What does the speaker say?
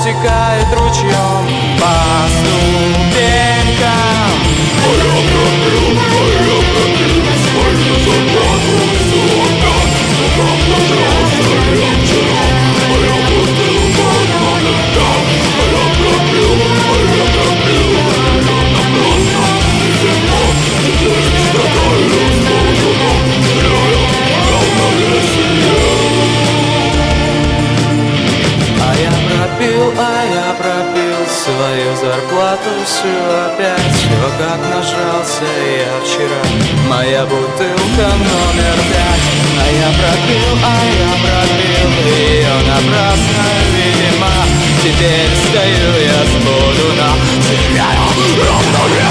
стекает ручьем по ступенькам. А я пропил свою зарплату всю опять. Но как нажрался я вчера, а я бутылку номер 5. А я пропил ее напрасно. И зима, теперь страдаю с полдуна, теряя равновесие. А я пропил свою зарплату всю опять. Все как нажрался я вчера, моя бутылка номер 5. А я пропил ее напрасно, видимо. Теперь стою я с полдуна, теряя равновесие.